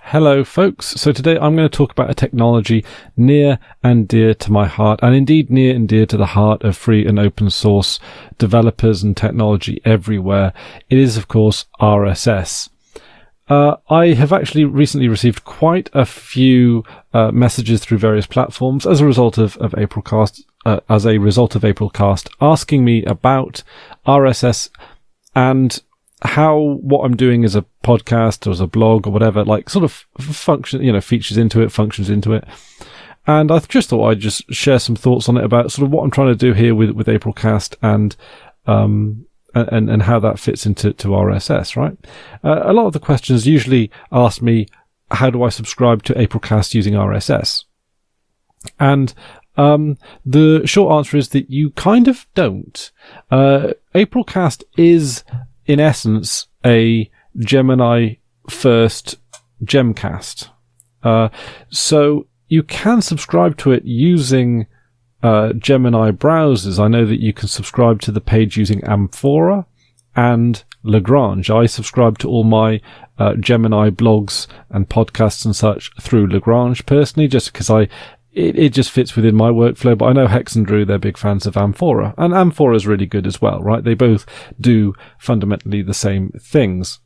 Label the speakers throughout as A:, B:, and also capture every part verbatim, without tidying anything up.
A: Hello folks, so today I'm going to talk about a technology near and dear to my heart, and indeed near and dear to the heart of free and open source developers and technology everywhere. It is of course R S S. Uh, I have actually recently received quite a few uh, messages through various platforms as a result of, of Aprilcast, uh, as a result of Aprilcast, asking me about R S S and how what I'm doing as a podcast or as a blog or whatever, like sort of function, you know, features into it, functions into it. And I just thought I'd just share some thoughts on it about sort of what I'm trying to do here with, with Aprilcast and, um, and, and how that fits into, to R S S, right? Uh, a lot of the questions usually ask me, how do I subscribe to Aprilcast using R S S? And, um, the short answer is that you kind of don't. Uh, Aprilcast is, in essence, a Gemini first Gemcast. Uh, so you can subscribe to it using uh, Gemini browsers. I know that you can subscribe to the page using Amphora and Lagrange. I subscribe to all my uh, Gemini blogs and podcasts and such through Lagrange personally, just because I It, it just fits within my workflow, but I know Hex and Drew, they're big fans of Amphora, and Amphora is really good as well, right? They both do fundamentally the same things.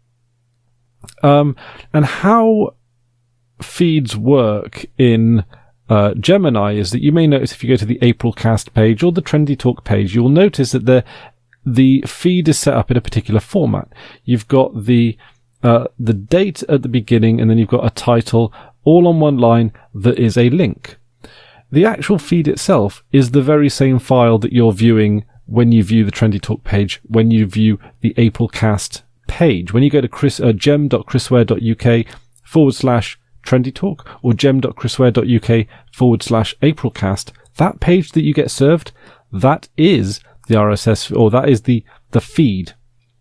A: Um, and how feeds work in uh, Gemini is that you may notice if you go to the Aprilcast page or the Trendy Talk page, you'll notice that the the feed is set up in a particular format. You've got the uh, the date at the beginning, and then you've got a title all on one line that is a link. The actual feed itself is the very same file that you're viewing when you view the Trendy Talk page, when you view the Aprilcast page. When you go to chris, uh, gem.chrisware.uk forward slash Trendy Talk or gem.chrisware.uk forward slash Aprilcast, that page that you get served, that is the R S S, or that is the, the feed.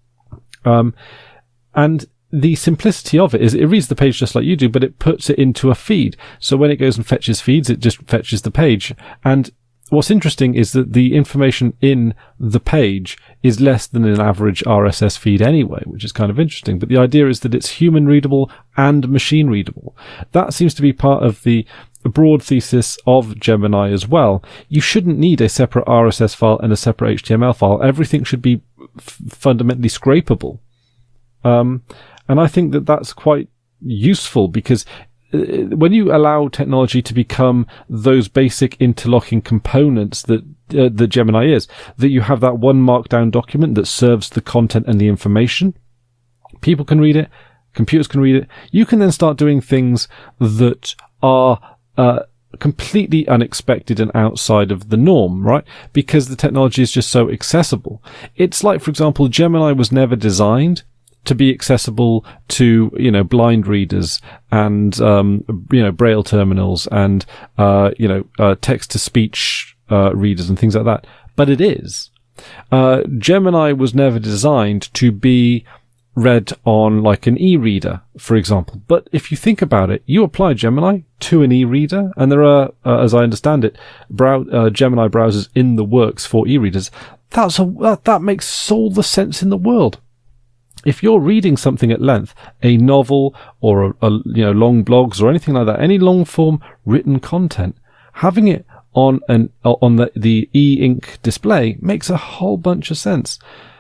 A: Um, and the simplicity of it is it reads the page just like you do, but it puts it into a feed. So when it goes and fetches feeds, it just fetches the page. And what's interesting is that the information in the page is less than an average R S S feed anyway, which is kind of interesting. But the idea is that it's human readable and machine readable. That seems to be part of the broad thesis of Gemini as well. You shouldn't need a separate R S S file and a separate H T M L file. Everything should be f- fundamentally scrapable. Um, And I think that that's quite useful because when you allow technology to become those basic interlocking components that uh, the Gemini is, that you have that one markdown document that serves the content and the information, people can read it, computers can read it. You can then start doing things that are uh, completely unexpected and outside of the norm, right? Because the technology is just so accessible. It's like, for example, Gemini was never designed to be accessible to, you know, blind readers and, um, you know, braille terminals and, uh, you know, uh, text to speech, uh, readers and things like that. But it is. Uh, Gemini was never designed to be read on like an e-reader, for example. But if you think about it, you apply Gemini to an e-reader, and there are, uh, as I understand it, brow- uh, Gemini browsers in the works for e-readers. That's a, that, that makes all the sense in the world. If you're reading something at length, a novel or a, a, you know, long blogs or anything like that, any long form written content, having it on an on the, the e-ink display makes a whole bunch of sense.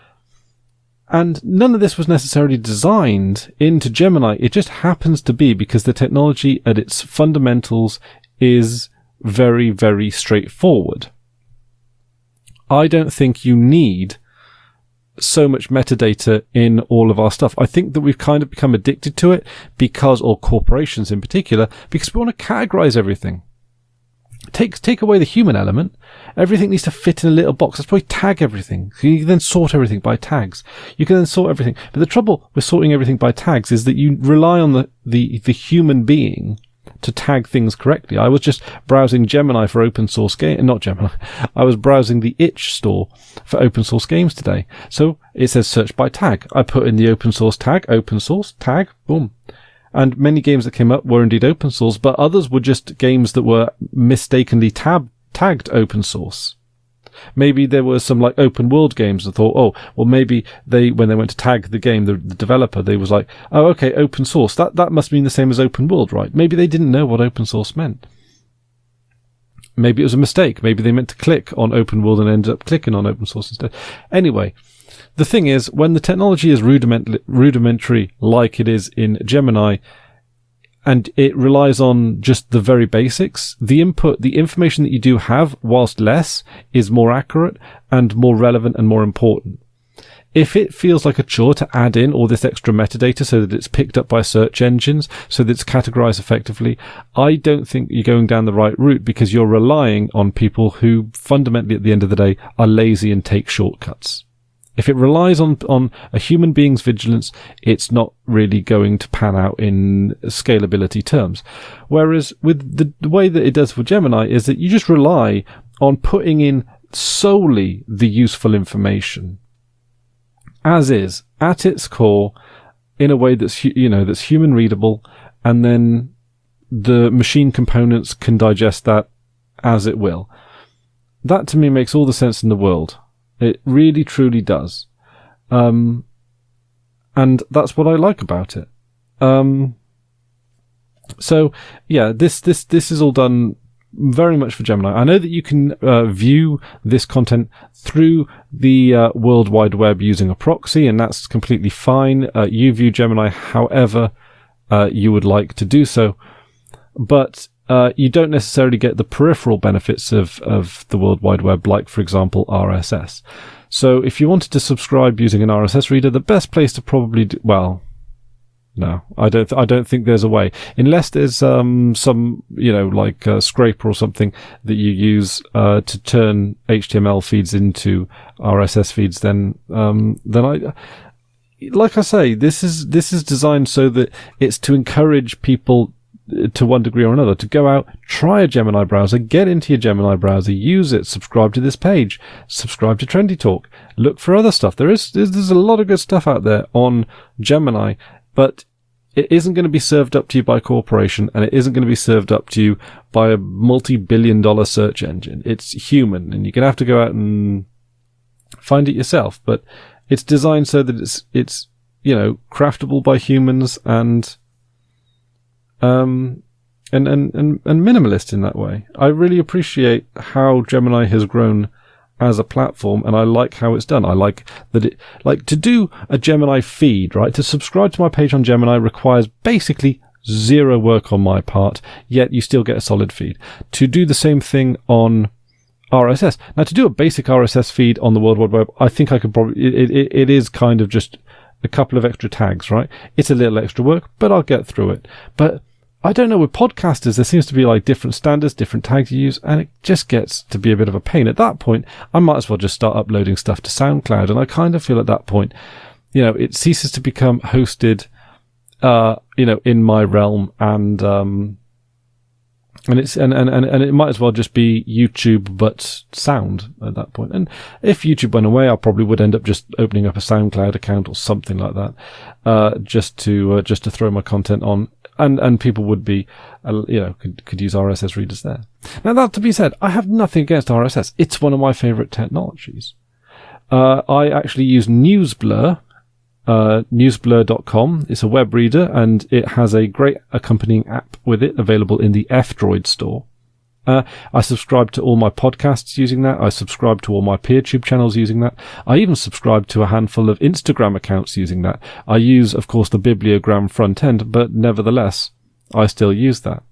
A: And none of this was necessarily designed into Gemini. It just happens to be because the technology at its fundamentals is very, very straightforward. I don't think you need so much metadata in all of our stuff. I think that we've kind of become addicted to it because, or corporations in particular, because we want to categorize everything. Take, take away the human element. Everything needs to fit in a little box. Let's probably tag everything. You can then sort everything by tags. You can then sort everything. But the trouble with sorting everything by tags is that you rely on the, the, the human being to tag things correctly. I was just browsing Gemini for open source game, not Gemini. I was browsing the itch store for open source games today. So it says search by tag. I put in the open source tag, open source tag, boom. And many games that came up were indeed open source, but others were just games that were mistakenly tab- tagged open source. Maybe there were some like open world games that thought, oh, well, maybe they, when they went to tag the game, the, the developer, they was like, oh, okay, open source. That, that must mean the same as open world, right? Maybe they didn't know what open source meant. Maybe it was a mistake. Maybe they meant to click on open world and ended up clicking on open source instead. Anyway, the thing is, when the technology is rudiment- rudimentary like it is in Gemini, and it relies on just the very basics, the input, the information that you do have, whilst less, is more accurate and more relevant and more important. If it feels like a chore to add in all this extra metadata so that it's picked up by search engines, so that it's categorized effectively, I don't think you're going down the right route, because you're relying on people who fundamentally at the end of the day are lazy and take shortcuts. If it relies on, on a human being's vigilance, it's not really going to pan out in scalability terms. Whereas with the, the way that it does for Gemini is that you just rely on putting in solely the useful information as is, at its core, in a way that's, you know, that's human readable, and then the machine components can digest that as it will. That to me makes all the sense in the world. It really, truly does. Um, and that's what I like about it. Um, so yeah, this, this, this is all done very much for Gemini. I know that you can uh, view this content through the uh, World Wide Web using a proxy, and that's completely fine. Uh, you view Gemini however uh, you would like to do so, but uh, you don't necessarily get the peripheral benefits of, of the World Wide Web, like, for example, R S S. So if you wanted to subscribe using an R S S reader, the best place to probably do, well, no, I don't. Th- I don't think there's a way, unless there's um some, you know, like a scraper or something that you use uh to turn H T M L feeds into R S S feeds. Then um then I, like I say, this is this is designed so that it's to encourage people to one degree or another to go out, try a Gemini browser, get into your Gemini browser, use it, subscribe to this page, subscribe to Trendy Talk, look for other stuff. There is there's, there's a lot of good stuff out there on Gemini. But it isn't going to be served up to you by a corporation, and it isn't going to be served up to you by a multi-billion dollar search engine. It's human, and you're going to have to go out and find it yourself. But it's designed so that it's, it's, you know, craftable by humans and, um, and, and, and, and minimalist in that way. I really appreciate how Gemini has grown as a platform, and I like how it's done. I like that it, like, to do a Gemini feed, right? To subscribe to my page on Gemini requires basically zero work on my part, yet you still get a solid feed. To do the same thing on R S S. Now, to do a basic R S S feed on the World Wide Web, I think I could probably, it, it, it is kind of just a couple of extra tags, right? It's a little extra work, but I'll get through it. But I don't know, with podcasters, there seems to be like different standards, different tags you use, and it just gets to be a bit of a pain. At that point, I might as well just start uploading stuff to SoundCloud, and I kind of feel at that point, you know, it ceases to become hosted, uh, you know, in my realm, and, um, and it's, and, and, and, and it might as well just be YouTube, but sound at that point. And if YouTube went away, I probably would end up just opening up a SoundCloud account or something like that, uh, just to, uh, just to throw my content on. And, and people would be, uh, you know, could, could use R S S readers there. Now, that to be said, I have nothing against R S S. It's one of my favorite technologies. Uh, I actually use NewsBlur, uh, newsblur dot com. It's a web reader, and it has a great accompanying app with it available in the F-Droid store. Uh, I subscribe to all my podcasts using that. I subscribe to all my PeerTube channels using that. I even subscribe to a handful of Instagram accounts using that. I use, of course, the Bibliogram front end, but nevertheless, I still use that.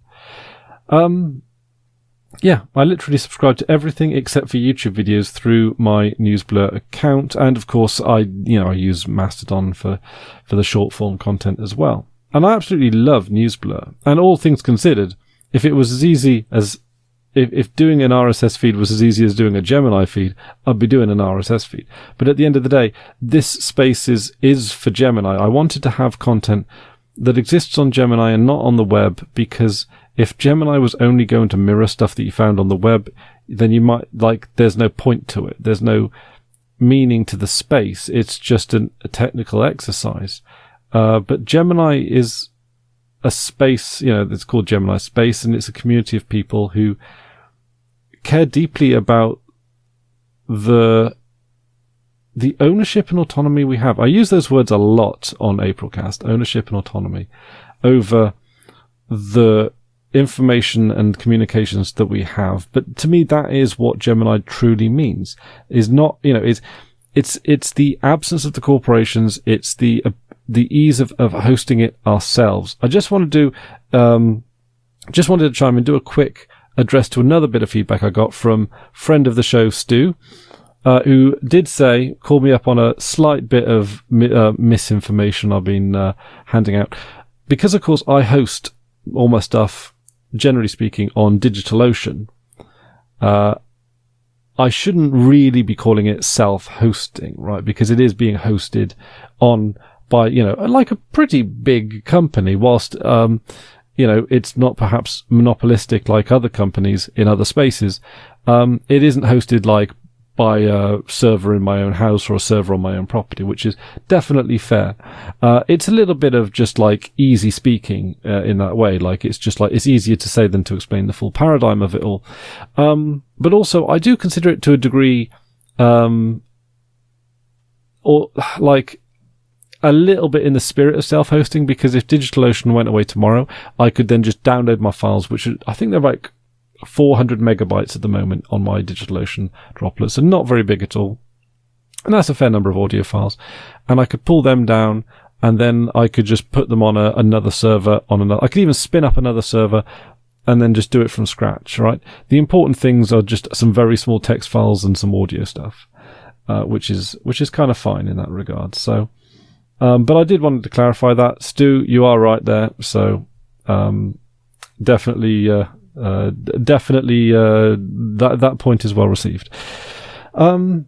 A: Um, yeah, I literally subscribe to everything except for YouTube videos through my NewsBlur account. And of course, I, you know, I use Mastodon for, for the short form content as well. And I absolutely love NewsBlur. And all things considered, if it was as easy as If, if doing an R S S feed was as easy as doing a Gemini feed, I'd be doing an R S S feed. But at the end of the day, this space is, is for Gemini. I wanted to have content that exists on Gemini and not on the web, because if Gemini was only going to mirror stuff that you found on the web, then you might, like, there's no point to it. There's no meaning to the space. It's just an, a technical exercise. Uh, but Gemini is a space, you know, it's called Gemini Space, and it's a community of people who care deeply about the the ownership and autonomy we have. I use those words a lot on Aprilcast, ownership and autonomy, over the information and communications that we have. But to me, that is what Gemini truly means. Is not, you know, is it's it's the absence of the corporations. It's the uh, the ease of, of hosting it ourselves. I just want to do, um, just wanted to chime in, do a quick address to another bit of feedback I got from friend of the show, Stu, uh, who did say, called me up on a slight bit of mi- uh, misinformation I've been uh, handing out. Because, of course, I host all my stuff, generally speaking, on DigitalOcean. Uh, I shouldn't really be calling it self-hosting, right? Because it is being hosted on by, you know, like a pretty big company, whilst, um, you know, it's not perhaps monopolistic like other companies in other spaces. Um, it isn't hosted like by a server in my own house or a server on my own property, which is definitely fair. Uh, it's a little bit of just like easy speaking uh, in that way. Like it's just like, it's easier to say than to explain the full paradigm of it all. Um, but also I do consider it to a degree, um, or like, a little bit in the spirit of self-hosting, because if DigitalOcean went away tomorrow, I could then just download my files, which are, I think they're like four hundred megabytes at the moment on my DigitalOcean Droplet, so not very big at all. And that's a fair number of audio files. And I could pull them down, and then I could just put them on a, another server on another. I could even spin up another server and then just do it from scratch, right? The important things are just some very small text files and some audio stuff, uh, which is, which is kind of fine in that regard. So, Um, but I did want to clarify that. Stu, you are right there. So, um, definitely, uh, uh, definitely, uh, that, that point is well received. Um,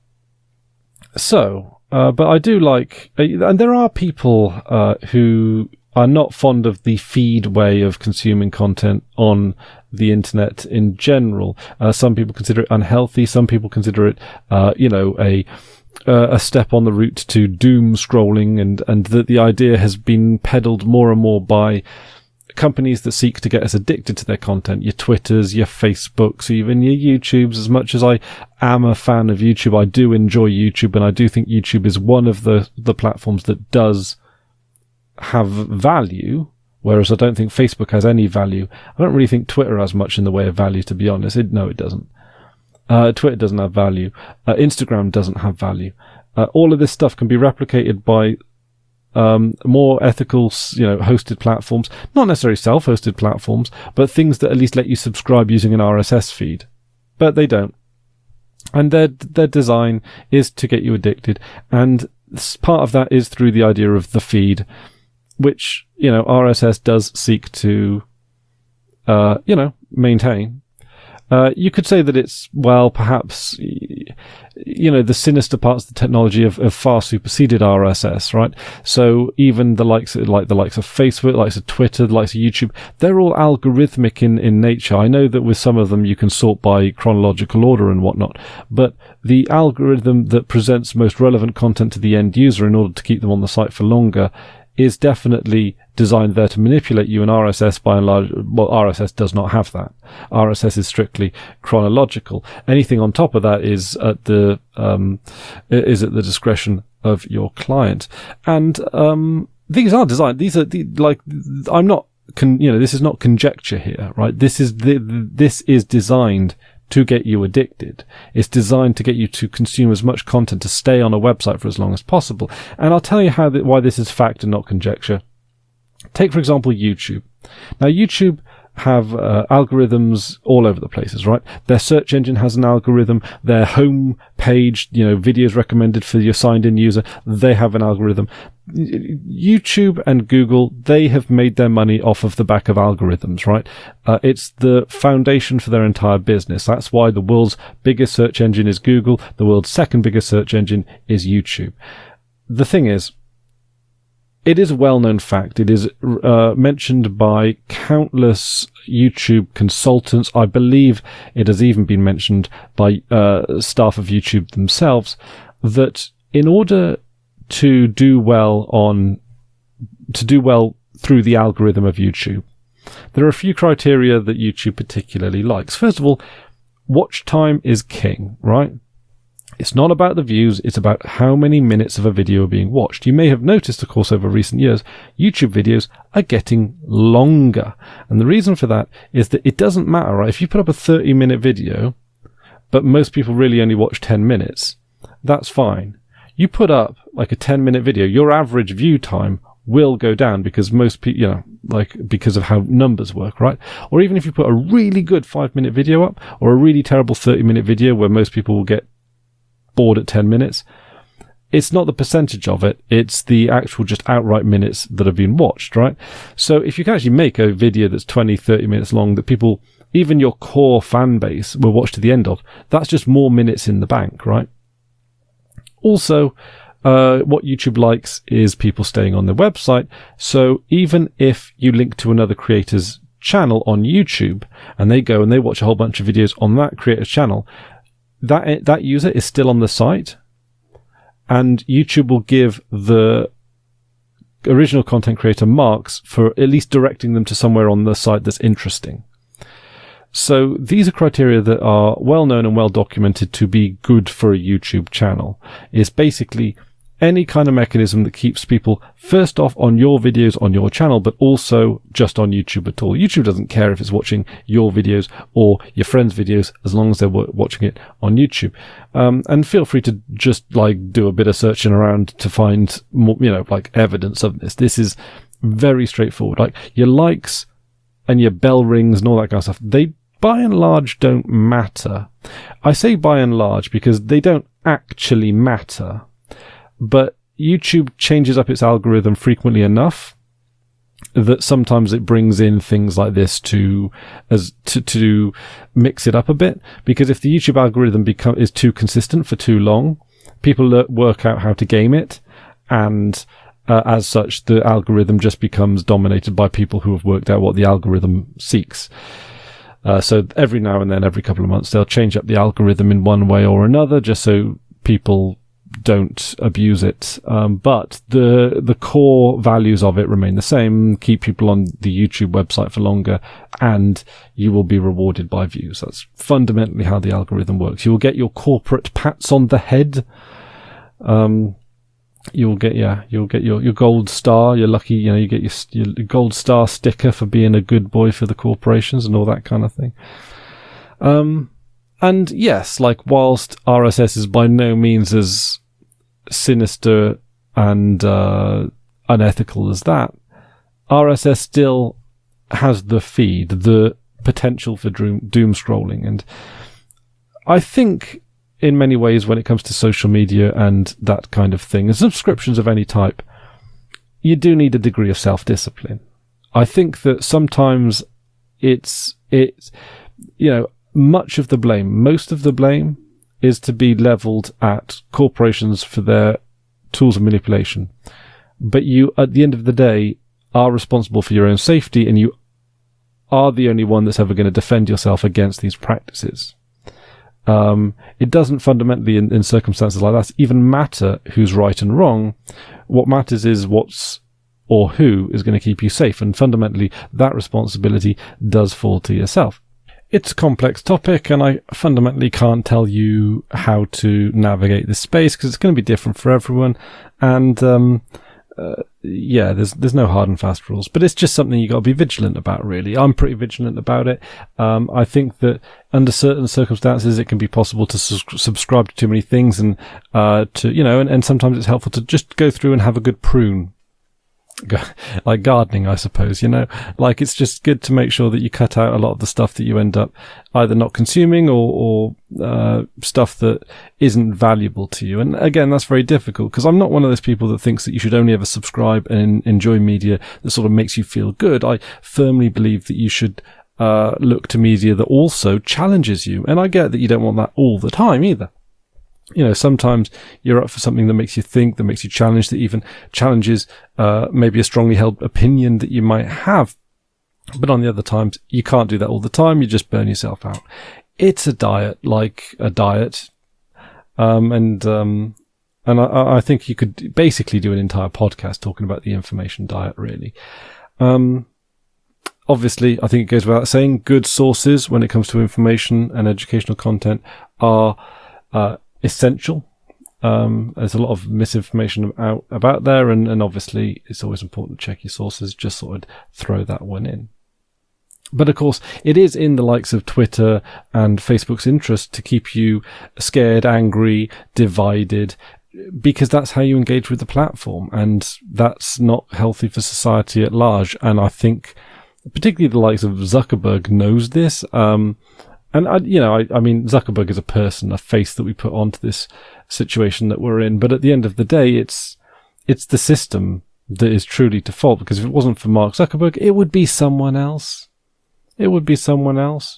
A: so, uh, but I do like, uh, and there are people, uh, who are not fond of the feed way of consuming content on the internet in general. Uh, some people consider it unhealthy. Some people consider it, uh, you know, a, Uh, a step on the route to doom scrolling, and, and that the idea has been peddled more and more by companies that seek to get us addicted to their content. Your Twitters, your Facebooks, even your YouTubes. As much as I am a fan of YouTube, I do enjoy YouTube, and I do think YouTube is one of the, the platforms that does have value, whereas I don't think Facebook has any value. I don't really think Twitter has much in the way of value, to be honest. It, no, it doesn't. Uh, Twitter doesn't have value. Uh, Instagram doesn't have value. Uh, all of this stuff can be replicated by um, more ethical, you know, hosted platforms. Not necessarily self-hosted platforms, but things that at least let you subscribe using an R S S feed. But they don't. And their their design is to get you addicted. And part of that is through the idea of the feed, which, you know, R S S does seek to, uh, you know, maintain. Uh, you could say that it's, well, perhaps, you know, the sinister parts of the technology have, have far superseded R S S, right? So even the likes of, like the likes of Facebook, the likes of Twitter, the likes of YouTube, they're all algorithmic in, in nature. I know that with some of them you can sort by chronological order and whatnot, but the algorithm that presents most relevant content to the end user in order to keep them on the site for longer is definitely designed there to manipulate you, and R S S by and large, well, R S S does not have that. R S S is strictly chronological. Anything on top of that is at the, um, is at the discretion of your client. And, um, these are designed, these are the, like, I'm not, con, you know, this is not conjecture here, right? This is the, this is designed to get you addicted. It's designed to get you to consume as much content, to stay on a website for as long as possible. And I'll tell you how th- why this is fact and not conjecture. Take, for example, YouTube. Now, YouTube have uh, algorithms all over the places, right? Their search engine has an algorithm. Their home page, you know, videos recommended for your signed-in user, they have an algorithm. YouTube and Google, they have made their money off of the back of algorithms, right? Uh, it's the foundation for their entire business. That's why the world's biggest search engine is Google. The world's second biggest search engine is YouTube. The thing is, it is a well-known fact. It is uh, mentioned by countless YouTube consultants. I believe it has even been mentioned by uh, staff of YouTube themselves that in order to do well on, to do well through the algorithm of YouTube, there are a few criteria that YouTube particularly likes. First of all, watch time is king, right? It's not about the views, it's about how many minutes of a video are being watched. You may have noticed, of course, over recent years, YouTube videos are getting longer. And the reason for that is that it doesn't matter, right? If you put up a thirty minute video, but most people really only watch ten minutes, that's fine. You put up like a ten minute video, your average view time will go down because most people, you know, like because of how numbers work, right? Or even if you put a really good five minute video up or a really terrible thirty minute video where most people will get bored at ten minutes, it's not the percentage of it, it's the actual just outright minutes that have been watched, right? So if you can actually make a video that's twenty, thirty minutes long that people, even your core fan base, will watch to the end of, that's just more minutes in the bank, right? Also, uh, what YouTube likes is people staying on their website. So even if you link to another creator's channel on YouTube and they go and they watch a whole bunch of videos on that creator's channel, that that user is still on the site, and YouTube will give the original content creator marks for at least directing them to somewhere on the site that's interesting. So these are criteria that are well known and well documented to be good for a YouTube channel. It's basically any kind of mechanism that keeps people first off on your videos on your channel, but also just on YouTube at all. YouTube doesn't care if it's watching your videos or your friends' videos as long as they're w- watching it on YouTube. Um, and feel free to just like do a bit of searching around to find more, you know, like evidence of this. This is very straightforward. Like your likes and your bell rings and all that kind of stuff, they by and large don't matter. I say by and large because they don't actually matter. But YouTube changes up its algorithm frequently enough that sometimes it brings in things like this to as to, to mix it up a bit. Because if the YouTube algorithm become is too consistent for too long, people le- work out how to game it, and uh, as such, the algorithm just becomes dominated by people who have worked out what the algorithm seeks. Uh, so every now and then, every couple of months, they'll change up the algorithm in one way or another, just so people don't abuse it, um, but the the core values of it remain the same. Keep people on the YouTube website for longer, and you will be rewarded by views. That's fundamentally how the algorithm works. You will get your corporate pats on the head. Um, you'll get yeah, you'll get your, your gold star. You're lucky, you know, you get your, your gold star sticker for being a good boy for the corporations and all that kind of thing. Um, and yes, like whilst R S S is by no means as sinister and uh, unethical as that, R S S still has the feed, the potential for doom, doom scrolling. And I think in many ways when it comes to social media and that kind of thing, and subscriptions of any type, you do need a degree of self-discipline. I think that sometimes it's, it's, you know, much of the blame, most of the blame is to be leveled at corporations for their tools of manipulation. But you, at the end of the day, are responsible for your own safety, and you are the only one that's ever going to defend yourself against these practices. Um, it doesn't fundamentally, in, in circumstances like that, even matter who's right and wrong. What matters is what's or who is going to keep you safe, and fundamentally, that responsibility does fall to yourself. It's a complex topic, and I fundamentally can't tell you how to navigate this space because it's going to be different for everyone. And um, uh, yeah, there's there's no hard and fast rules, but it's just something you got to be vigilant about. Really, I'm pretty vigilant about it. Um, I think that under certain circumstances, it can be possible to sus- subscribe to too many things, and uh, to you know, and, and sometimes it's helpful to just go through and have a good prune. Like gardening, I suppose, you know, like it's just good to make sure that you cut out a lot of the stuff that you end up either not consuming or, or uh, stuff that isn't valuable to you. And again, that's very difficult because I'm not one of those people that thinks that you should only ever subscribe and enjoy media that sort of makes you feel good. I firmly believe that you should uh, look to media that also challenges you. And I get that you don't want that all the time either. You know, sometimes you're up for something that makes you think, that makes you challenge, that even challenges uh, maybe a strongly held opinion that you might have. But on the other times, you can't do that all the time. You just burn yourself out. It's a diet, like a diet. Um, and um, and I, I think you could basically do an entire podcast talking about the information diet, really. Um, obviously, I think it goes without saying, good sources when it comes to information and educational content are... Uh, essential. Um, there's a lot of misinformation out about there, and, and obviously it's always important to check your sources. Just sort of throw that one in. But of course, it is in the likes of Twitter and Facebook's interest to keep you scared, angry, divided, because that's how you engage with the platform, and that's not healthy for society at large. And I think particularly the likes of Zuckerberg knows this. Um, and I, you know, I, I mean, Zuckerberg is a person, a face that we put onto this situation that we're in. But at the end of the day, it's, it's the system that is truly to fault, because if it wasn't for Mark Zuckerberg, it would be someone else. It would be someone else.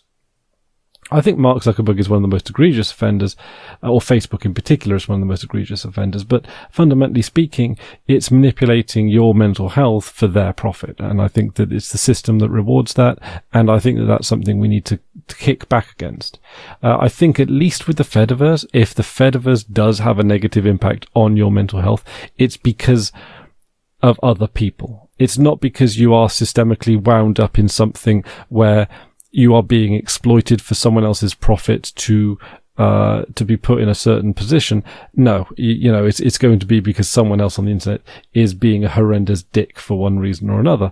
A: I think Mark Zuckerberg is one of the most egregious offenders, or Facebook in particular is one of the most egregious offenders, but fundamentally speaking, it's manipulating your mental health for their profit. And I think that it's the system that rewards that, and I think that that's something we need to, to kick back against. Uh, I think at least with the Fediverse, if the Fediverse does have a negative impact on your mental health, it's because of other people. It's not because you are systemically wound up in something where you are being exploited for someone else's profit to uh to be put in a certain position. No, you, you know, it's it's going to be because someone else on the internet is being a horrendous dick for one reason or another.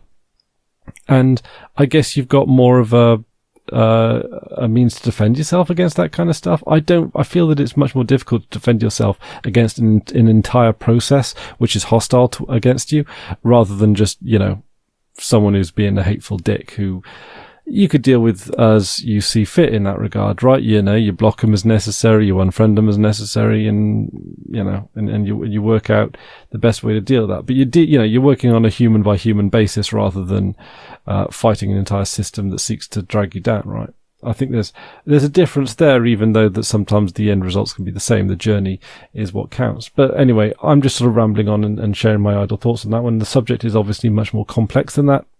A: And I guess you've got more of a uh a means to defend yourself against that kind of stuff. I don't I feel that it's much more difficult to defend yourself against an, an entire process which is hostile to, against you, rather than just, you know, someone who's being a hateful dick who you could deal with as you see fit in that regard, right? You know, you block them as necessary, you unfriend them as necessary, and, you know, and, and you, you work out the best way to deal with that. But you de- you know, you're working on a human by human basis rather than, uh, fighting an entire system that seeks to drag you down, right? I think there's, there's a difference there, even though that sometimes the end results can be the same. The journey is what counts. But anyway, I'm just sort of rambling on and, and sharing my idle thoughts on that one. The subject is obviously much more complex than that.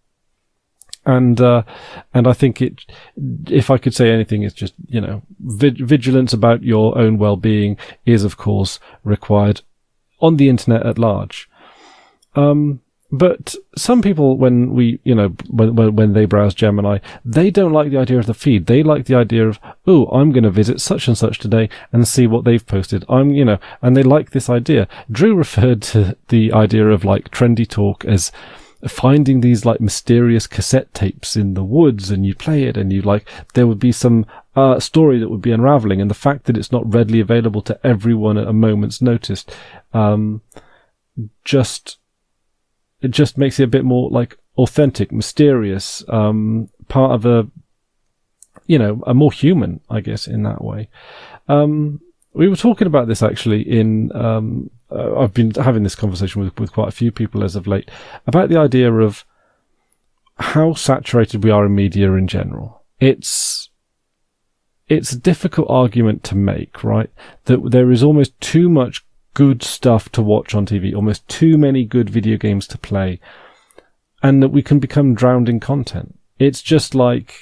A: And, uh, and I think it, if I could say anything, it's just, you know, vig- vigilance about your own well-being is, of course, required on the internet at large. Um, but some people, when we, you know, when, when, when they browse Gemini, they don't like the idea of the feed. They like the idea of, oh, I'm going to visit such and such today and see what they've posted. I'm, you know, and they like this idea. Drew referred to the idea of like trendy talk as finding these like mysterious cassette tapes in the woods, and you play it and you like, there would be some uh, story that would be unraveling, and the fact that it's not readily available to everyone at a moment's notice, um, just, it just makes it a bit more like authentic, mysterious, um, part of a, you know, a more human, I guess, in that way. Um, we were talking about this actually in, um, Uh, I've been having this conversation with, with quite a few people as of late about the idea of how saturated we are in media in general. It's, it's a difficult argument to make, right? That there is almost too much good stuff to watch on T V, almost too many good video games to play, and that we can become drowned in content. It's just like,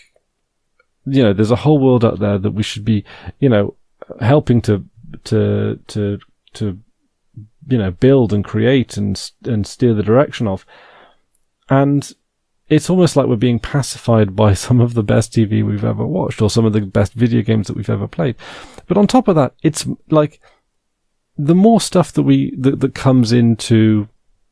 A: you know, there's a whole world out there that we should be, you know, helping to, to, to, to, you know, build and create and and steer the direction of. And it's almost like we're being pacified by some of the best T V we've ever watched, or some of the best video games that we've ever played. But on top of that, it's like the more stuff that we that, that comes into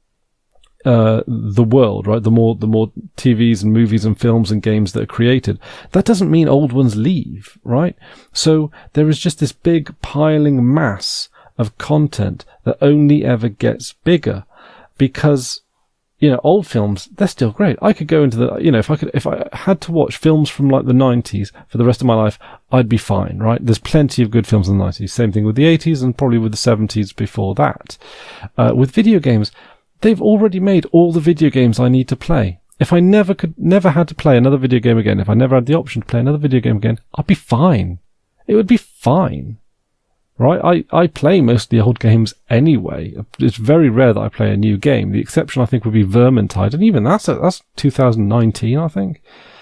A: uh the world, right? The more the more T Vs and movies and films and games that are created, that doesn't mean old ones leave, right? So there is just this big piling mass of content that only ever gets bigger, because, you know, old films, they're still great. I could go into the, you know, if I could, if I had to watch films from like the nineties for the rest of my life, I'd be fine, right? There's plenty of good films in the nineties. Same thing with the eighties and probably with the seventies before that. Uh, with video games, they've already made all the video games I need to play. If I never could, never had to play another video game again, if I never had the option to play another video game again, I'd be fine. It would be fine. Right, I, I play most of the old games anyway. It's very rare that I play a new game. The exception, I think, would be Vermintide, and even that's a, that's two thousand nineteen, I think.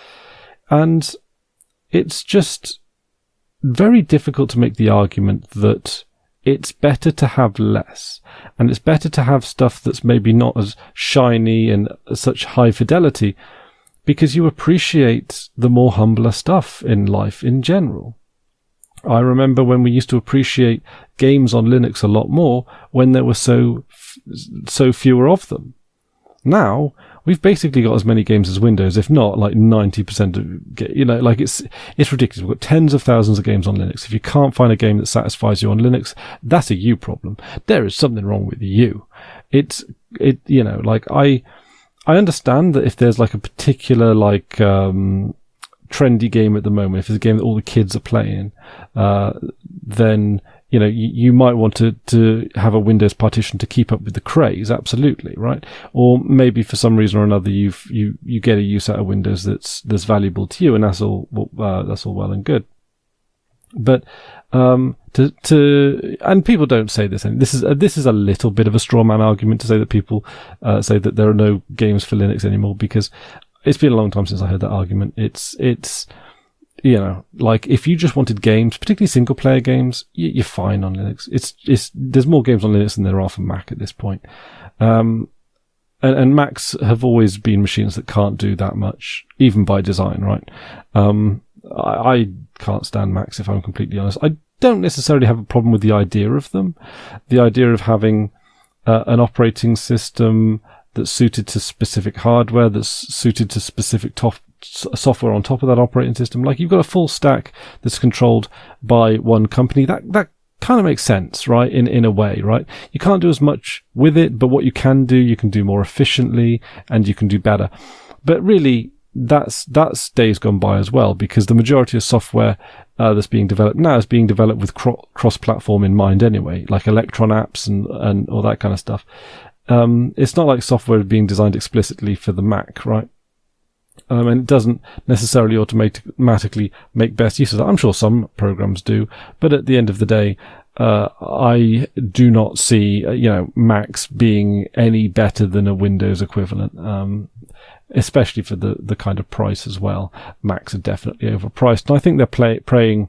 A: And it's just very difficult to make the argument that it's better to have less, and it's better to have stuff that's maybe not as shiny and such high fidelity, because you appreciate the more humbler stuff in life in general. I remember when we used to appreciate games on Linux a lot more when there were so so fewer of them. Now we've basically got as many games as Windows, if not like ninety percent of, you know, like it's it's ridiculous. We've got tens of thousands of games on Linux. If you can't find a game that satisfies you on Linux, that's a you problem. There is something wrong with you. It's it you know like I I understand that if there's like a particular like um trendy game at the moment, if it's a game that all the kids are playing, uh, then, you know, you, you might want to, to have a Windows partition to keep up with the craze, absolutely, right? Or maybe for some reason or another, you've, you, you get a use out of Windows that's, that's valuable to you, and that's all, uh, that's all well and good. But, um, to, to, and people don't say this, and this is, uh, this is a little bit of a straw man argument to say that people, uh, say that there are no games for Linux anymore, because it's been a long time since I heard that argument. It's, it's, you know, like if you just wanted games, particularly single player games, you're fine on Linux. It's, it's, there's more games on Linux than there are for Mac at this point. Um, and, and Macs have always been machines that can't do that much, even by design, right? Um, I, I can't stand Macs, if I'm completely honest. I don't necessarily have a problem with the idea of them. The idea of having uh, an operating system that's suited to specific hardware, that's suited to specific top software on top of that operating system. Like you've got a full stack that's controlled by one company. That that kind of makes sense, right? In in a way, right? You can't do as much with it, but what you can do, you can do more efficiently and you can do better. But really, that's that's days gone by as well, because the majority of software uh, that's being developed now is being developed with cro- cross-platform in mind anyway, like Electron apps and and all that kind of stuff. Um, it's not like software being designed explicitly for the Mac, right? Um, and it doesn't necessarily automatically make best use of that. I'm sure some programs do, but at the end of the day, uh, I do not see, uh, you know, Macs being any better than a Windows equivalent, um, especially for the, the kind of price as well. Macs are definitely overpriced, and I think they're play, preying,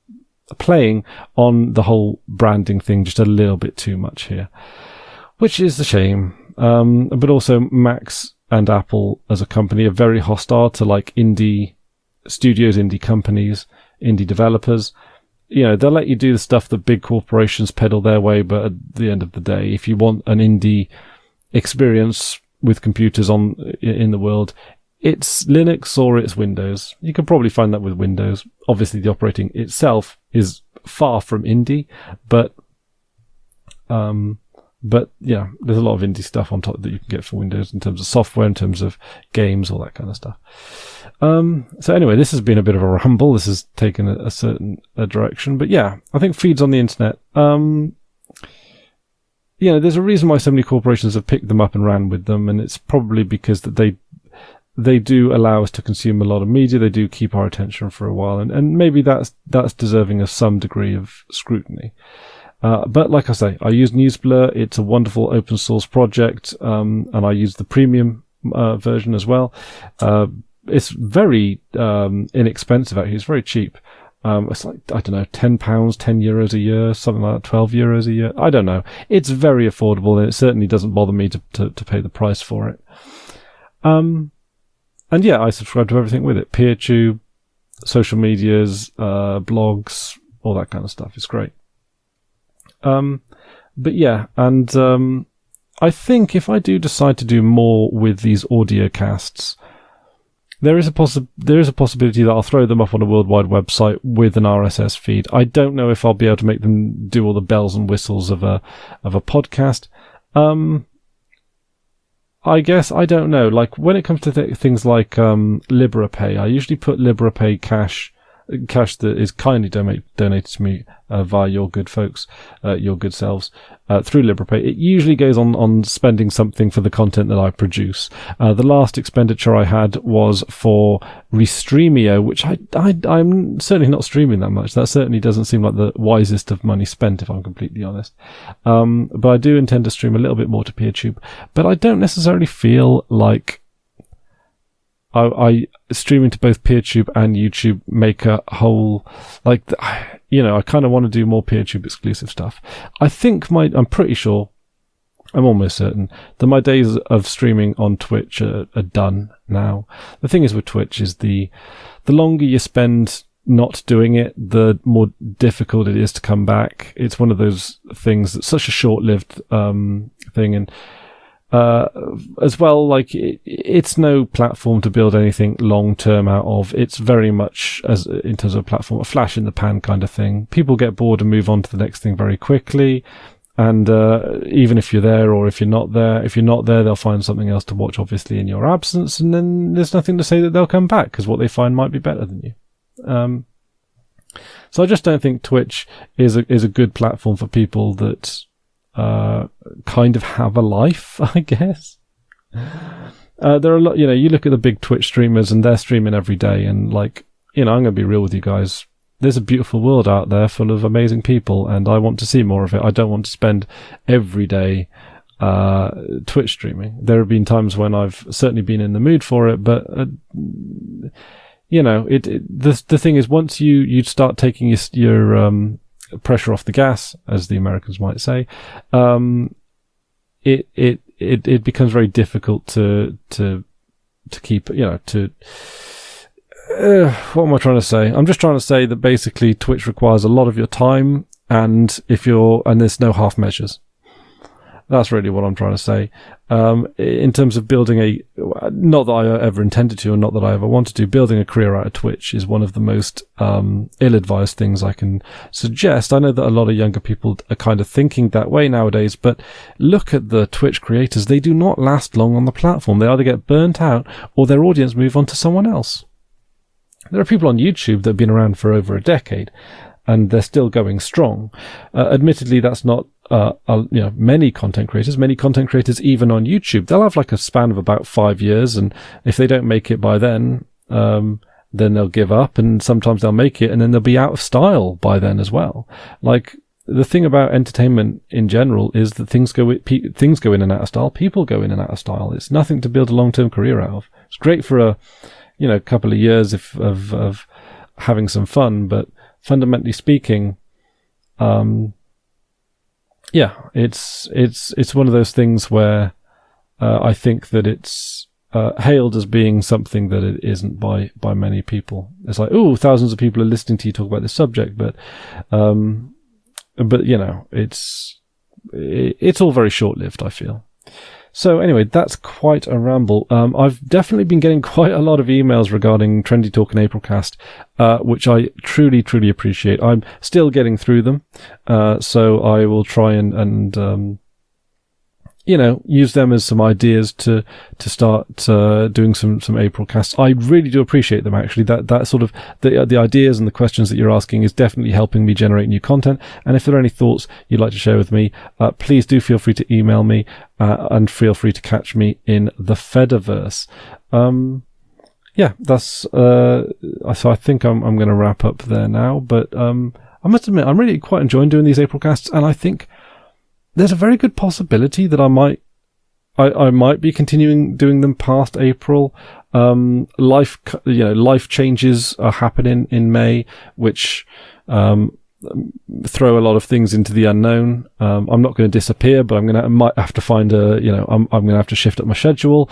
A: playing on the whole branding thing just a little bit too much here, which is a shame. Um, but also Macs and Apple as a company are very hostile to like indie studios, indie companies, indie developers. You know, they'll let you do the stuff that big corporations peddle their way, but at the end of the day, if you want an indie experience with computers on in the world, it's Linux or it's Windows. You can probably find that with Windows. Obviously, the operating itself is far from indie, but um But yeah, there's a lot of indie stuff on top that you can get for Windows in terms of software, in terms of games, all that kind of stuff. Um, so anyway, this has been a bit of a ramble. This has taken a, a certain a direction, but yeah, I think feeds on the internet. Um, you know, there's a reason why so many corporations have picked them up and ran with them, and it's probably because that they they do allow us to consume a lot of media. They do keep our attention for a while, and, and maybe that's that's deserving of some degree of scrutiny. Uh, but like I say, I use NewsBlur. It's a wonderful open source project, um, and I use the premium uh, version as well. Uh, it's very um, inexpensive, actually. It's very cheap. Um, it's like, I don't know, ten pounds, ten euros a year, something like that, twelve euros a year. I don't know. It's very affordable, and it certainly doesn't bother me to, to, to pay the price for it. Um, and yeah, I subscribe to everything with it. PeerTube, social medias, uh, blogs, all that kind of stuff. It's great. Um, but yeah, and, um, I think if I do decide to do more with these audio casts, there is a possi- there is a possibility that I'll throw them up on a worldwide website with an R S S feed. I don't know if I'll be able to make them do all the bells and whistles of a, of a podcast. Um, I guess, I don't know. Like, when it comes to th- things like, um, LibrePay, I usually put LibrePay cash, cash that is kindly donate, donated to me uh, via your good folks, uh, your good selves, uh, through LibrePay. It usually goes on, on spending something for the content that I produce. Uh, the last expenditure I had was for Restreamio, which I, I, I'm certainly not streaming that much. That certainly doesn't seem like the wisest of money spent, if I'm completely honest. Um, but I do intend to stream a little bit more to PeerTube, but I don't necessarily feel like I, I streaming to both PeerTube and YouTube make a whole, like, you know, I kind of want to do more PeerTube exclusive stuff. I think my, I'm pretty sure, I'm almost certain that my days of streaming on Twitch are, are done now. The thing is with Twitch is the, the longer you spend not doing it, the more difficult it is to come back. It's one of those things that's such a short-lived um, thing, and uh, as well, like it, it's no platform to build anything long-term out of. It's very much, as in terms of a platform, a flash in the pan kind of thing. People get bored and move on to the next thing very quickly. And uh, even if you're there or if you're not there, if you're not there, they'll find something else to watch, obviously, in your absence. And then there's nothing to say that they'll come back because what they find might be better than you. Um, so I just don't think Twitch is a, is a good platform for people that uh, kind of have a life, I guess. Uh, there are a lot, you know, you look at the big Twitch streamers and they're streaming every day. And like, you know, I'm going to be real with you guys. There's a beautiful world out there full of amazing people, and I want to see more of it. I don't want to spend every day uh, Twitch streaming. There have been times when I've certainly been in the mood for it, but uh, you know, it, it the the thing is, once you you start taking your your um, pressure off the gas, as the Americans might say, um, it it it it becomes very difficult to to to keep, you know, to. Uh, what am I trying to say? I'm just trying to say that basically Twitch requires a lot of your time, and if you're and there's no half measures. That's really what I'm trying to say. Um, in terms of building a, not that I ever intended to, or not that I ever wanted to, building a career out of Twitch is one of the most um, ill-advised things I can suggest. I know that a lot of younger people are kind of thinking that way nowadays, but look at the Twitch creators. They do not last long on the platform. They either get burnt out or their audience move on to someone else. There are people on YouTube that have been around for over a decade, and they're still going strong. Uh, admittedly, that's not uh, uh, you know many content creators. Many content creators, even on YouTube, they'll have like a span of about five years, and if they don't make it by then, um, then they'll give up. And sometimes they'll make it, and then they'll be out of style by then as well. Like, the thing about entertainment in general is that things go pe- things go in and out of style. People go in and out of style. It's nothing to build a long-term career out of. It's great for a you know, a couple of years of, of, of having some fun, but fundamentally speaking, um, yeah, it's, it's, it's one of those things where, uh, I think that it's, uh, hailed as being something that it isn't by, by many people. It's like, oh, thousands of people are listening to you talk about this subject, but, um, but, you know, it's, it, it's all very short-lived, I feel. So anyway, that's quite a ramble. Um, I've definitely been getting quite a lot of emails regarding Trendy Talk and Aprilcast, uh, which I truly, truly appreciate. I'm still getting through them, uh, so I will try and, and um, you know, use them as some ideas to to start uh, doing some some Aprilcasts. I really do appreciate them, actually. That that sort of the the ideas and the questions that you're asking is definitely helping me generate new content. And if there are any thoughts you'd like to share with me, uh, please do feel free to email me, uh, and feel free to catch me in the Fediverse. Um, yeah, that's uh, so I think I'm I'm going to wrap up there now. But um, I must admit, I'm really quite enjoying doing these Aprilcasts, and I think there's a very good possibility that I might, I, I might be continuing doing them past April. Um, life, you know, life changes are happening in May, which, um, throw a lot of things into the unknown. Um, I'm not going to disappear, but I'm going to, might have to find a, you know, I'm, I'm going to have to shift up my schedule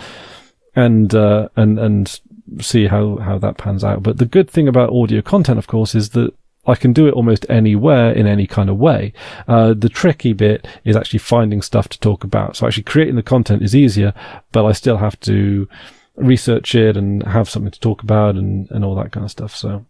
A: and, uh, and, and see how, how that pans out. But the good thing about audio content, of course, is that I can do it almost anywhere in any kind of way. Uh, the tricky bit is actually finding stuff to talk about. So actually creating the content is easier, but I still have to research it and have something to talk about and, and all that kind of stuff. So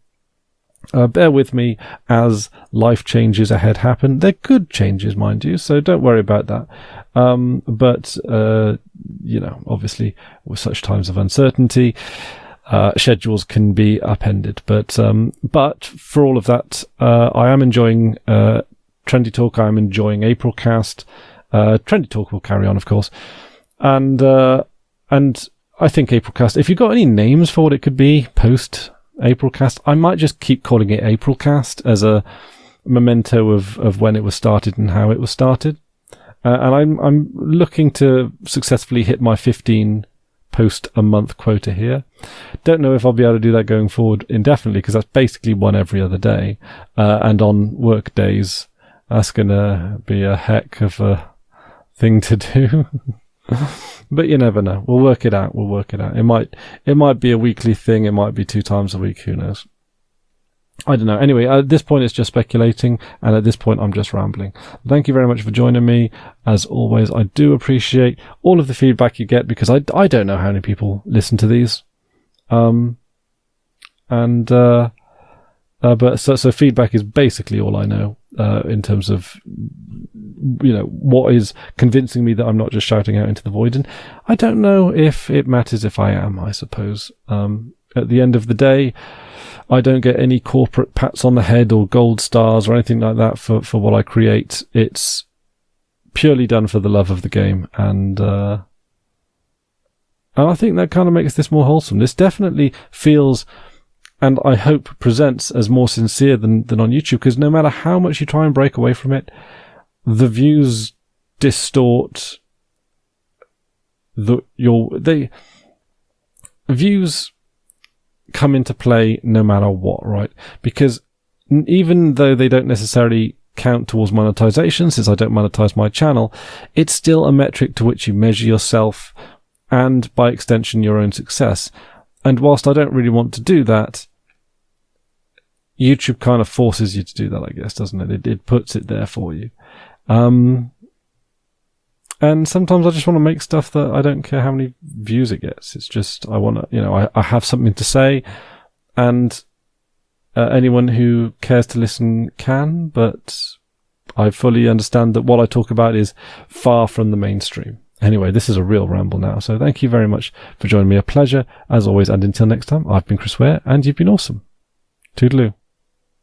A: uh, bear with me as life changes ahead happen. They're good changes, mind you, so don't worry about that. Um, but, uh, you know, obviously with such times of uncertainty, Uh, schedules can be upended, but um, but for all of that, uh, I am enjoying uh, Trendy Talk. I am enjoying Aprilcast. Uh, Trendy Talk will carry on, of course, and uh, and I think Aprilcast. If you've got any names for what it could be post Aprilcast, I might just keep calling it Aprilcast as a memento of of when it was started and how it was started. Uh, and I'm I'm looking to successfully hit my fifteen post a month quota here. Don't know if I'll be able to do that going forward indefinitely, because that's basically one every other day. Uh, and on work days, that's going to be a heck of a thing to do. But you never know. We'll work it out. We'll work it out. It might, it might be a weekly thing. It might be two times a week. Who knows? I don't know. Anyway, at this point, it's just speculating, and at this point, I'm just rambling. Thank you very much for joining me. As always, I do appreciate all of the feedback you get, because I, I don't know how many people listen to these. Um, and, uh, uh, but so, so feedback is basically all I know, uh, in terms of, you know, what is convincing me that I'm not just shouting out into the void. And I don't know if it matters if I am, I suppose. Um, at the end of the day, I don't get any corporate pats on the head or gold stars or anything like that for, for what I create. It's purely done for the love of the game. And, uh, and I think that kind of makes this more wholesome. This definitely feels, and I hope presents as more sincere than, than on YouTube, because no matter how much you try and break away from it, the views distort the, your, they, views come into play no matter what, right? Because even though they don't necessarily count towards monetization, since I don't monetize my channel, it's still a metric to which you measure yourself and, by extension, your own success. And whilst I don't really want to do that, YouTube kind of forces you to do that, I guess, doesn't it? It, it puts it there for you. Um, and sometimes I just want to make stuff that I don't care how many views it gets. It's just, I want to, you know, I, I have something to say, and uh, anyone who cares to listen can, but I fully understand that what I talk about is far from the mainstream. Anyway, this is a real ramble now, so thank you very much for joining me. A pleasure, as always, and until next time, I've been Chris Ware, and you've been awesome. Toodaloo.